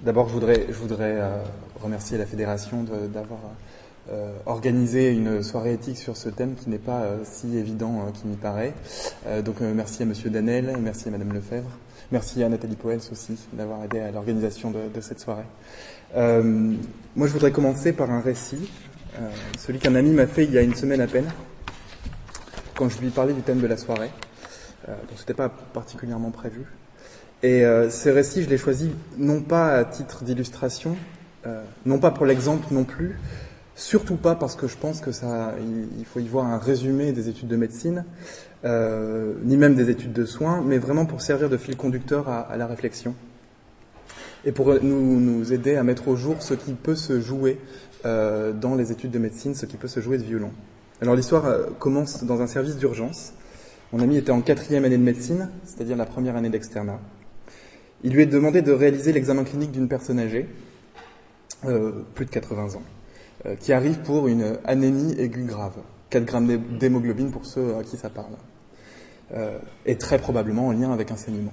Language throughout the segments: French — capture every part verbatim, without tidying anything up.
D'abord, je voudrais, je voudrais euh, remercier la Fédération d'avoir euh, organisé une soirée éthique sur ce thème qui n'est pas euh, si évident euh, qu'il n'y paraît. Euh, donc, euh, merci à Monsieur Danel, merci à Madame Lefebvre, merci à Nathalie Poels aussi d'avoir aidé à l'organisation de, de cette soirée. Euh, moi, je voudrais commencer par un récit, euh, celui qu'un ami m'a fait il y a une semaine à peine, quand je lui parlais du thème de la soirée. Euh, donc, c'était pas particulièrement prévu. Et euh, ce récit, je l'ai choisi non pas à titre d'illustration, euh, non pas pour l'exemple non plus, surtout pas parce que je pense que ça, il, il faut y voir un résumé des études de médecine, euh, ni même des études de soins, mais vraiment pour servir de fil conducteur à, à la réflexion et pour nous, nous aider à mettre au jour ce qui peut se jouer euh, dans les études de médecine, ce qui peut se jouer de violon. Alors l'histoire euh, commence dans un service d'urgence. Mon ami était en quatrième année de médecine, c'est-à-dire la première année d'externat. Il lui est demandé de réaliser l'examen clinique d'une personne âgée, euh, plus de quatre-vingts ans, euh, qui arrive pour une anémie aiguë grave, quatre grammes d'hémoglobine pour ceux à qui ça parle, euh, et très probablement en lien avec un saignement.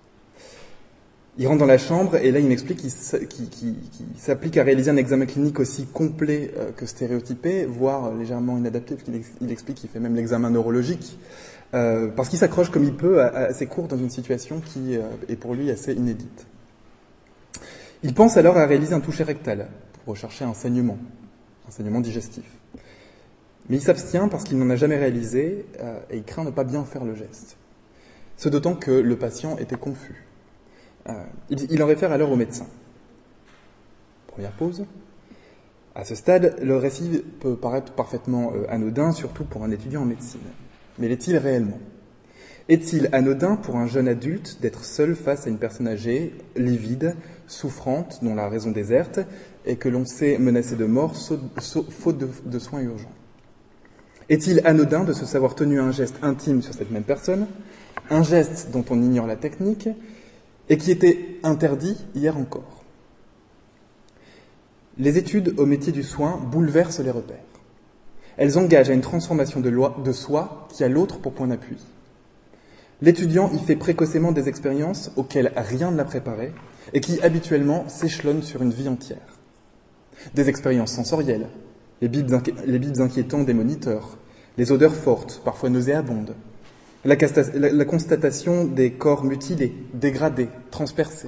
Il rentre dans la chambre et là il m'explique qu'il s'applique à réaliser un examen clinique aussi complet euh, que stéréotypé, voire légèrement inadapté, parce qu'il il explique qu'il fait même l'examen neurologique, Euh, parce qu'il s'accroche comme il peut à, à ses cours dans une situation qui euh, est pour lui assez inédite. Il pense alors à réaliser un toucher rectal pour rechercher un saignement, un saignement digestif. Mais il s'abstient parce qu'il n'en a jamais réalisé euh, et il craint de ne pas bien faire le geste. Ce d'autant que le patient était confus. Euh, il, il en réfère alors au médecin. Première pause. À ce stade, le récit peut paraître parfaitement euh, anodin, surtout pour un étudiant en médecine. Mais l'est-il réellement ? Est-il anodin pour un jeune adulte d'être seul face à une personne âgée, livide, souffrante, dont la raison déserte, et que l'on sait menacée de mort faute de, de soins urgents ? Est-il anodin de se savoir tenu à un geste intime sur cette même personne, un geste dont on ignore la technique, et qui était interdit hier encore ? Les études au métier du soin bouleversent les repères. Elles engagent à une transformation de, loi, de soi qui a l'autre pour point d'appui. L'étudiant y fait précocement des expériences auxquelles rien ne l'a préparé et qui habituellement s'échelonnent sur une vie entière. Des expériences sensorielles, les bips, inqui- les bips inquiétants des moniteurs, les odeurs fortes, parfois nauséabondes, la, casta- la, la constatation des corps mutilés, dégradés, transpercés,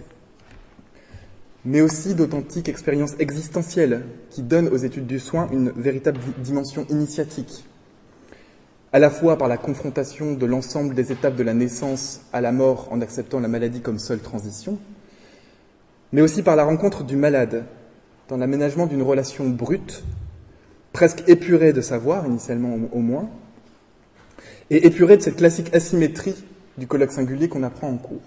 mais aussi d'authentiques expériences existentielles qui donnent aux études du soin une véritable dimension initiatique, à la fois par la confrontation de l'ensemble des étapes de la naissance à la mort en acceptant la maladie comme seule transition, mais aussi par la rencontre du malade, dans l'aménagement d'une relation brute, presque épurée de savoir, initialement au moins, et épurée de cette classique asymétrie du colloque singulier qu'on apprend en cours.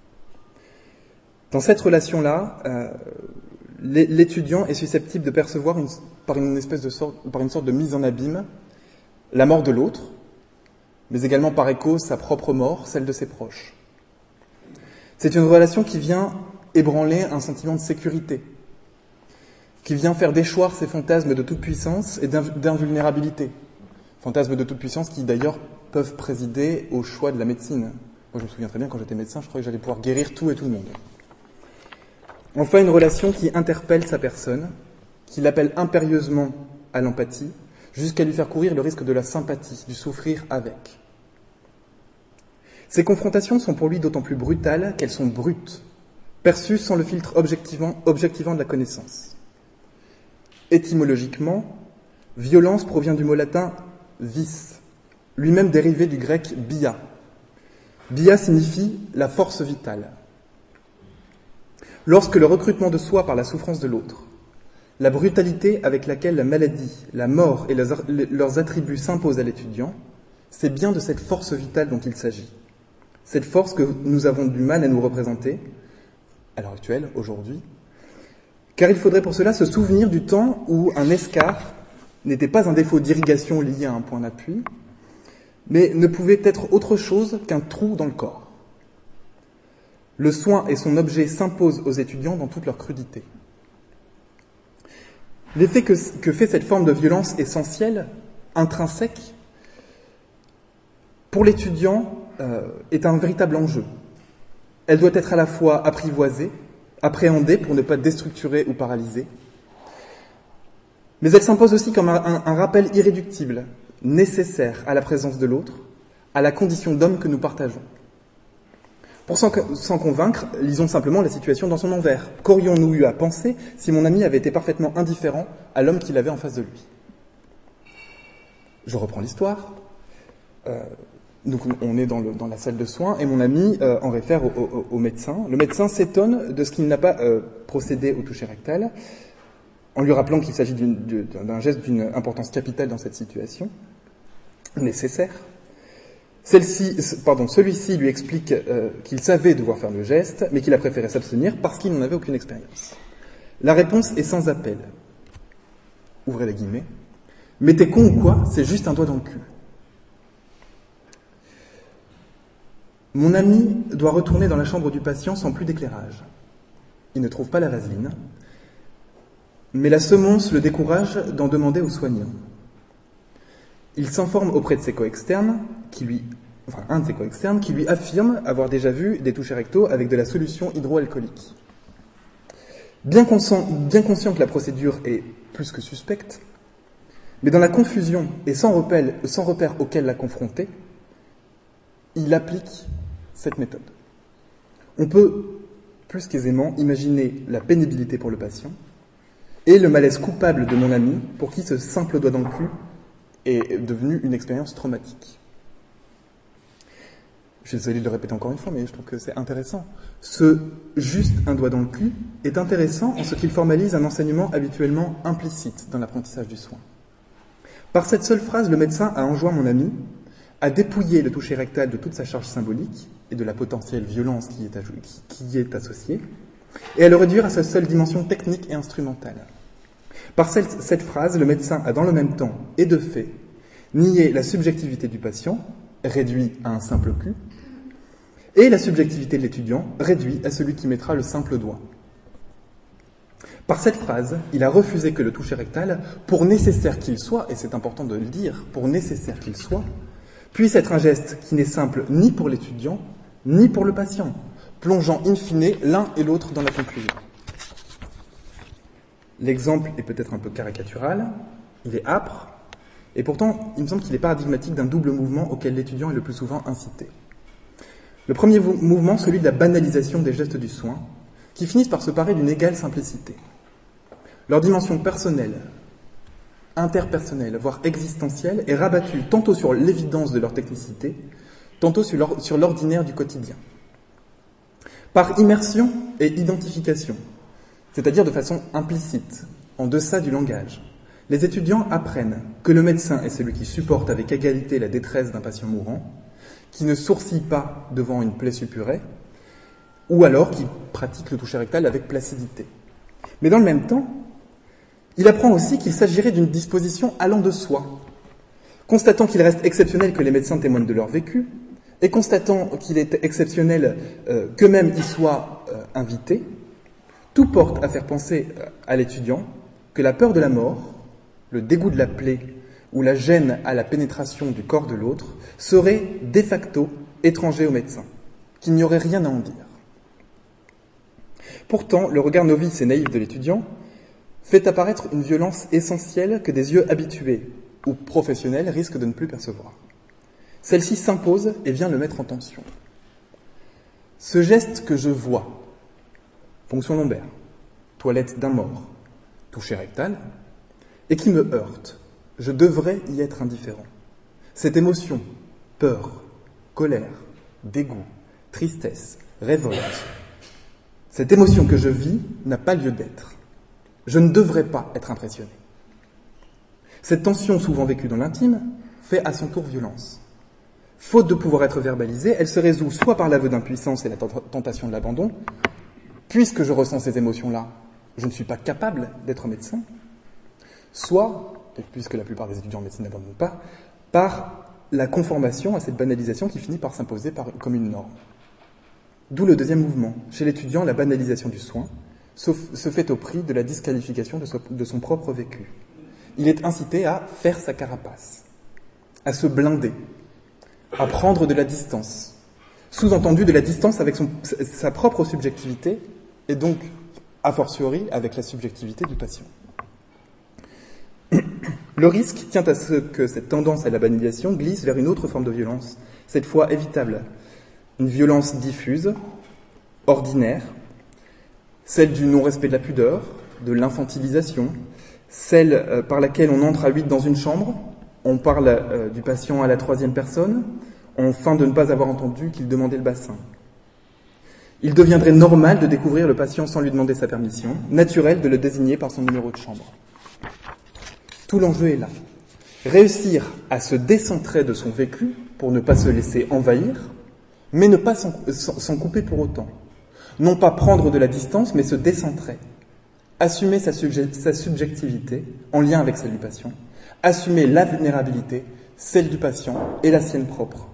Dans cette relation-là, euh, l'étudiant est susceptible de percevoir une, par, une espèce de sorte, par une sorte de mise en abîme la mort de l'autre, mais également par écho sa propre mort, celle de ses proches. C'est une relation qui vient ébranler un sentiment de sécurité, qui vient faire déchoir ses fantasmes de toute puissance et d'invulnérabilité. Fantasmes de toute puissance qui d'ailleurs peuvent présider au choix de la médecine. Moi je me souviens très bien quand j'étais médecin, je croyais que j'allais pouvoir guérir tout et tout le monde. Enfin, une relation qui interpelle sa personne, qui l'appelle impérieusement à l'empathie, jusqu'à lui faire courir le risque de la sympathie, du souffrir avec. Ces confrontations sont pour lui d'autant plus brutales qu'elles sont brutes, perçues sans le filtre objectivant, objectivant de la connaissance. Étymologiquement, violence provient du mot latin vis, lui-même dérivé du grec bia. Bia signifie la force vitale. Lorsque le recrutement de soi par la souffrance de l'autre, la brutalité avec laquelle la maladie, la mort et leurs attributs s'imposent à l'étudiant, c'est bien de cette force vitale dont il s'agit. Cette force que nous avons du mal à nous représenter, à l'heure actuelle, aujourd'hui, car il faudrait pour cela se souvenir du temps où un escarre n'était pas un défaut d'irrigation lié à un point d'appui, mais ne pouvait être autre chose qu'un trou dans le corps. Le soin et son objet s'imposent aux étudiants dans toute leur crudité. L'effet que, que fait cette forme de violence essentielle, intrinsèque, pour l'étudiant, euh, est un véritable enjeu. Elle doit être à la fois apprivoisée, appréhendée pour ne pas déstructurer ou paralyser. Mais elle s'impose aussi comme un, un, un rappel irréductible, nécessaire à la présence de l'autre, à la condition d'homme que nous partageons. Pour s'en, s'en convaincre, lisons simplement la situation dans son envers. Qu'aurions-nous eu à penser si mon ami avait été parfaitement indifférent à l'homme qu'il avait en face de lui ? Je reprends l'histoire. Euh, donc on est dans, le, dans la salle de soins et mon ami euh, en réfère au, au, au médecin. Le médecin s'étonne de ce qu'il n'a pas euh, procédé au toucher rectal, en lui rappelant qu'il s'agit d'une, d'un geste d'une importance capitale dans cette situation, nécessaire. Celle-ci, pardon, celui-ci lui explique euh, qu'il savait devoir faire le geste, mais qu'il a préféré s'abstenir parce qu'il n'en avait aucune expérience. La réponse est sans appel. Ouvrez les guillemets. Mais t'es con ou quoi ? C'est juste un doigt dans le cul. Mon ami doit retourner dans la chambre du patient sans plus d'éclairage. Il ne trouve pas la vaseline, mais la semonce le décourage d'en demander aux soignants. Il s'informe auprès de ses co-externes, qui lui, enfin un de ses co-externes, qui lui affirme avoir déjà vu des touchés rectaux avec de la solution hydroalcoolique. Bien conscient, bien conscient que la procédure est plus que suspecte, mais dans la confusion et sans repère, sans repère auquel l'a confronté, il applique cette méthode. On peut, plus qu'aisément, imaginer la pénibilité pour le patient et le malaise coupable de mon ami pour qui ce simple doigt dans le cul est devenu une expérience traumatique. Je suis désolé de le répéter encore une fois, mais je trouve que c'est intéressant. Ce « juste un doigt dans le cul » est intéressant en ce qu'il formalise un enseignement habituellement implicite dans l'apprentissage du soin. Par cette seule phrase, le médecin a enjoint mon ami à dépouiller le toucher rectal de toute sa charge symbolique et de la potentielle violence qui, est, qui y est associée, et à le réduire à sa seule dimension technique et instrumentale. Par cette, cette phrase, le médecin a dans le même temps, et de fait, nié la subjectivité du patient, réduit à un simple cul, et la subjectivité de l'étudiant, réduit à celui qui mettra le simple doigt. Par cette phrase, il a refusé que le toucher rectal, pour nécessaire qu'il soit, et c'est important de le dire, pour nécessaire qu'il soit, puisse être un geste qui n'est simple ni pour l'étudiant, ni pour le patient, plongeant in fine l'un et l'autre dans la confusion. L'exemple est peut-être un peu caricatural, il est âpre, et pourtant, il me semble qu'il est paradigmatique d'un double mouvement auquel l'étudiant est le plus souvent incité. Le premier mouvement, celui de la banalisation des gestes du soin, qui finissent par se parer d'une égale simplicité. Leur dimension personnelle, interpersonnelle, voire existentielle, est rabattue tantôt sur l'évidence de leur technicité, tantôt sur l'ordinaire du quotidien. Par immersion et identification, c'est-à-dire de façon implicite, en deçà du langage, les étudiants apprennent que le médecin est celui qui supporte avec égalité la détresse d'un patient mourant, qui ne sourcille pas devant une plaie suppurée, ou alors qui pratique le toucher rectal avec placidité. Mais dans le même temps, il apprend aussi qu'il s'agirait d'une disposition allant de soi, constatant qu'il reste exceptionnel que les médecins témoignent de leur vécu, et constatant qu'il est exceptionnel euh, qu'eux-mêmes y soient euh, invités, tout porte à faire penser euh, à l'étudiant que la peur de la mort, le dégoût de la plaie ou la gêne à la pénétration du corps de l'autre serait de facto étranger au médecin, qu'il n'y aurait rien à en dire. Pourtant, le regard novice et naïf de l'étudiant fait apparaître une violence essentielle que des yeux habitués ou professionnels risquent de ne plus percevoir. Celle-ci s'impose et vient le mettre en tension. Ce geste que je vois, fonction lombaire, toilette d'un mort, toucher rectal, et qui me heurte, je devrais y être indifférent. Cette émotion, peur, colère, dégoût, tristesse, révolte, cette émotion que je vis n'a pas lieu d'être. Je ne devrais pas être impressionné. Cette tension, souvent vécue dans l'intime, fait à son tour violence. Faute de pouvoir être verbalisée, elle se résout soit par l'aveu d'impuissance et la tentation de l'abandon, puisque je ressens ces émotions-là, je ne suis pas capable d'être médecin, soit, et puisque la plupart des étudiants en médecine n'abandonnent pas, par la conformation à cette banalisation qui finit par s'imposer par, comme une norme. D'où le deuxième mouvement. Chez l'étudiant, la banalisation du soin se fait au prix de la disqualification de son propre vécu. Il est incité à faire sa carapace, à se blinder, à prendre de la distance, sous-entendu de la distance avec son, sa propre subjectivité et donc, a fortiori, avec la subjectivité du patient. Le risque tient à ce que cette tendance à la banalisation glisse vers une autre forme de violence, cette fois évitable, une violence diffuse, ordinaire, celle du non-respect de la pudeur, de l'infantilisation, celle euh, par laquelle on entre à huit dans une chambre, on parle euh, du patient à la troisième personne, en fin de ne pas avoir entendu qu'il demandait le bassin. Il deviendrait normal de découvrir le patient sans lui demander sa permission, naturel de le désigner par son numéro de chambre. Tout l'enjeu est là. Réussir à se décentrer de son vécu pour ne pas se laisser envahir, mais ne pas s'en, s'en couper pour autant. Non pas prendre de la distance, mais se décentrer. Assumer sa, subje- sa subjectivité en lien avec celle du patient. Assumer la vulnérabilité, celle du patient et la sienne propre.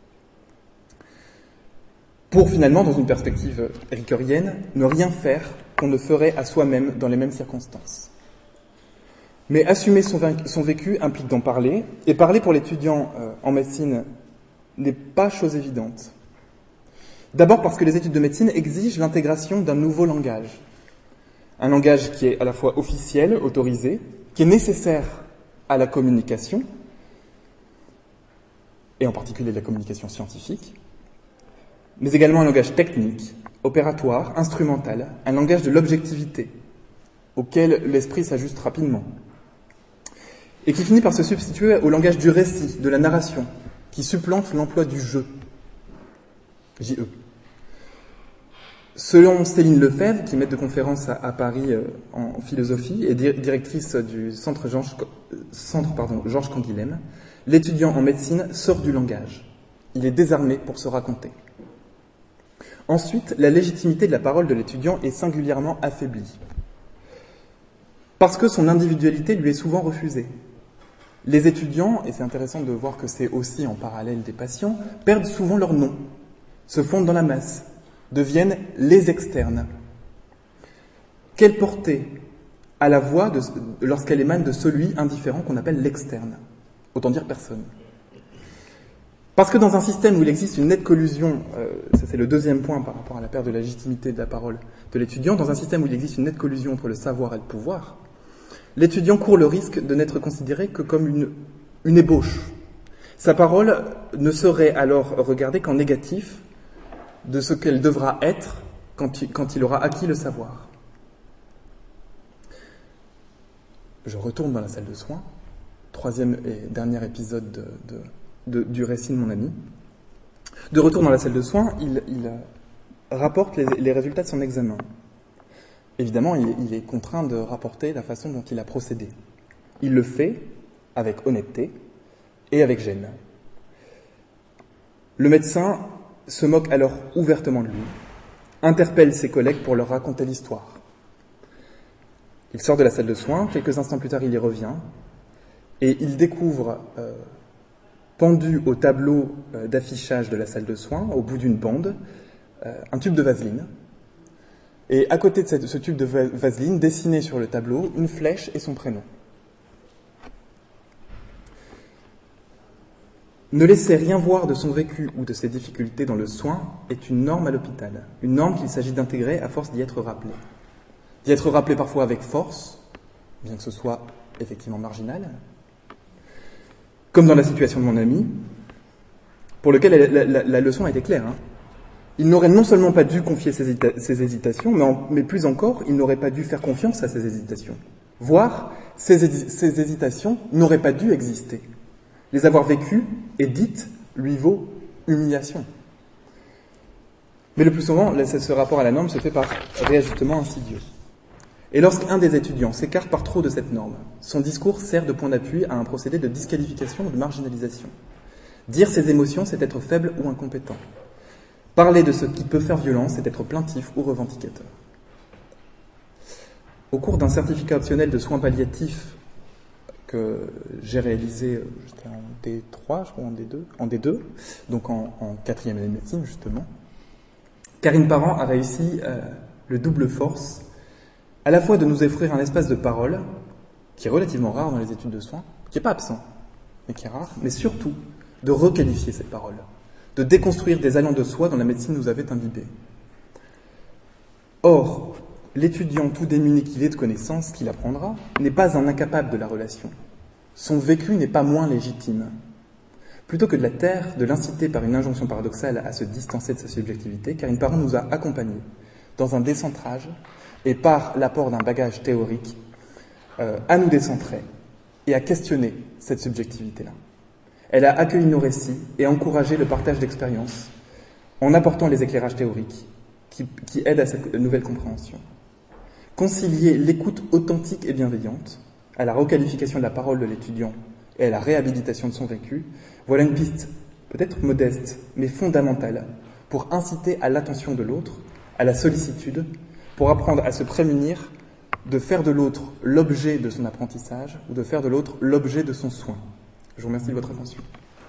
Pour finalement, dans une perspective ricoeurienne, ne rien faire qu'on ne ferait à soi-même dans les mêmes circonstances. Mais assumer son, vaincu, son vécu implique d'en parler, et parler pour l'étudiant euh, en médecine n'est pas chose évidente. D'abord parce que les études de médecine exigent l'intégration d'un nouveau langage. Un langage qui est à la fois officiel, autorisé, qui est nécessaire à la communication, et en particulier la communication scientifique, mais également un langage technique, opératoire, instrumental, un langage de l'objectivité, auquel l'esprit s'ajuste rapidement, et qui finit par se substituer au langage du récit, de la narration, qui supplante l'emploi du jeu. J E. Selon Céline Lefebvre, qui est maître de conférence à, à Paris euh, en philosophie et di- directrice du centre Georges, centre, pardon, Georges Canguilhem, l'étudiant en médecine sort du langage. Il est désarmé pour se raconter. Ensuite, la légitimité de la parole de l'étudiant est singulièrement affaiblie. Parce que son individualité lui est souvent refusée. Les étudiants, et c'est intéressant de voir que c'est aussi en parallèle des patients, perdent souvent leur nom, se fondent dans la masse, deviennent les externes. Quelle portée à la voix de, lorsqu'elle émane de celui indifférent qu'on appelle l'externe? Autant dire personne. Parce que dans un système où il existe une nette collusion, euh, ça c'est le deuxième point par rapport à la perte de légitimité de la parole de l'étudiant, dans un système où il existe une nette collusion entre le savoir et le pouvoir, l'étudiant court le risque de n'être considéré que comme une, une ébauche. Sa parole ne serait alors regardée qu'en négatif de ce qu'elle devra être quand il, quand il aura acquis le savoir. Je retourne dans la salle de soins, troisième et dernier épisode de, de, de, du récit de mon ami. De retour dans la salle de soins, il, il rapporte les, les résultats de son examen. Évidemment, il, il est contraint de rapporter la façon dont il a procédé. Il le fait avec honnêteté et avec gêne. Le médecin se moque alors ouvertement de lui, interpelle ses collègues pour leur raconter l'histoire. Il sort de la salle de soins, quelques instants plus tard il y revient, et il découvre, euh, pendu au tableau euh, d'affichage de la salle de soins, au bout d'une bande, euh, un tube de vaseline, et à côté de cette, ce tube de vaseline, dessiné sur le tableau, une flèche et son prénom. Ne laisser rien voir de son vécu ou de ses difficultés dans le soin est une norme à l'hôpital, une norme qu'il s'agit d'intégrer à force d'y être rappelé. D'y être rappelé parfois avec force, bien que ce soit effectivement marginal, comme dans la situation de mon ami, pour lequel la, la, la, la leçon a été claire. Hein. Il n'aurait non seulement pas dû confier ses, hésita- ses hésitations, mais, en, mais plus encore, il n'aurait pas dû faire confiance à ses hésitations. Voire, ces, ces hésitations n'auraient pas dû exister. Les avoir vécues et dites lui vaut humiliation. Mais le plus souvent, ce rapport à la norme se fait par réajustement insidieux. Et lorsqu'un des étudiants s'écarte par trop de cette norme, son discours sert de point d'appui à un procédé de disqualification ou de marginalisation. Dire ses émotions, c'est être faible ou incompétent. Parler de ce qui peut faire violence, c'est être plaintif ou revendicateur. Au cours d'un certificat optionnel de soins palliatifs que j'ai réalisé, j'étais en D trois, je crois, en D deux, en D deux, donc en, en quatrième année de médecine, justement, Karine Parent a réussi euh, le double force, à la fois de nous offrir un espace de parole, qui est relativement rare dans les études de soins, qui n'est pas absent, mais qui est rare, mais surtout de requalifier cette parole, de déconstruire des allants de soi dont la médecine nous avait imbibés. Or, l'étudiant tout démuni qu'il est de connaissances qu'il apprendra n'est pas un incapable de la relation. Son vécu n'est pas moins légitime. Plutôt que de la taire, de l'inciter par une injonction paradoxale à se distancer de sa subjectivité, car une parole nous a accompagnés dans un décentrage et par l'apport d'un bagage théorique euh, à nous décentrer et à questionner cette subjectivité-là. Elle a accueilli nos récits et encouragé le partage d'expériences en apportant les éclairages théoriques qui, qui aident à cette nouvelle compréhension. Concilier l'écoute authentique et bienveillante à la requalification de la parole de l'étudiant et à la réhabilitation de son vécu, voilà une piste peut-être modeste, mais fondamentale, pour inciter à l'attention de l'autre, à la sollicitude, pour apprendre à se prémunir de faire de l'autre l'objet de son apprentissage ou de faire de l'autre l'objet de son soin. Je vous remercie de votre attention.